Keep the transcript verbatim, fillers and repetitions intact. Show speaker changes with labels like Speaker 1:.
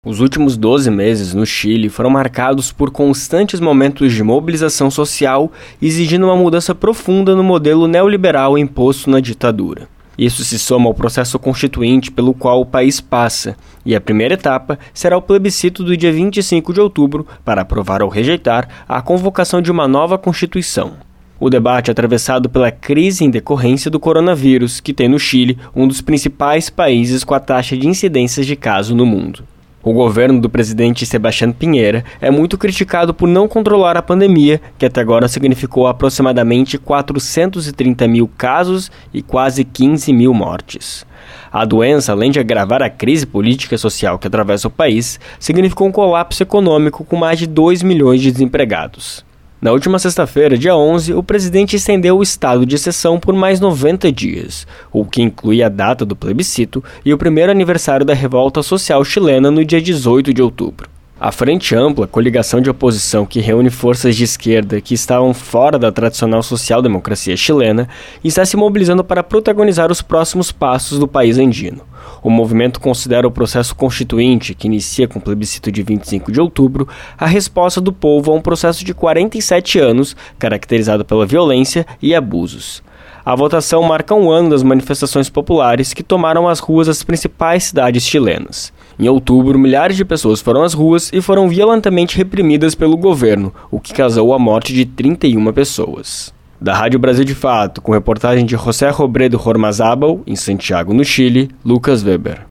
Speaker 1: Os últimos doze meses no Chile foram marcados por constantes momentos de mobilização social, exigindo uma mudança profunda no modelo neoliberal imposto na ditadura. Isso se soma ao processo constituinte pelo qual o país passa, e a primeira etapa será o plebiscito do dia vinte e cinco de outubro para aprovar ou rejeitar a convocação de uma nova Constituição. O debate é atravessado pela crise em decorrência do coronavírus, que tem no Chile um dos principais países com a taxa de incidências de caso no mundo. O governo do presidente Sebastián Piñera é muito criticado por não controlar a pandemia, que até agora significou aproximadamente quatrocentos e trinta mil casos e quase quinze mil mortes. A doença, além de agravar a crise política e social que atravessa o país, significou um colapso econômico com mais de dois milhões de desempregados. Na última sexta-feira, dia onze, o presidente estendeu o estado de exceção por mais noventa dias, o que inclui a data do plebiscito e o primeiro aniversário da revolta social chilena no dia dezoito de outubro. A Frente Ampla, coligação de oposição que reúne forças de esquerda que estavam fora da tradicional social-democracia chilena, está se mobilizando para protagonizar os próximos passos do país andino. O movimento considera o processo constituinte, que inicia com o plebiscito de vinte e cinco de outubro, a resposta do povo a um processo de quarenta e sete anos, caracterizado pela violência e abusos. A votação marca um ano das manifestações populares que tomaram as ruas das principais cidades chilenas. Em outubro, milhares de pessoas foram às ruas e foram violentamente reprimidas pelo governo, o que causou a morte de trinta e uma pessoas. Da Rádio Brasil de Fato, com reportagem de José Robredo Hormazábal, em Santiago, no Chile, Lucas Weber.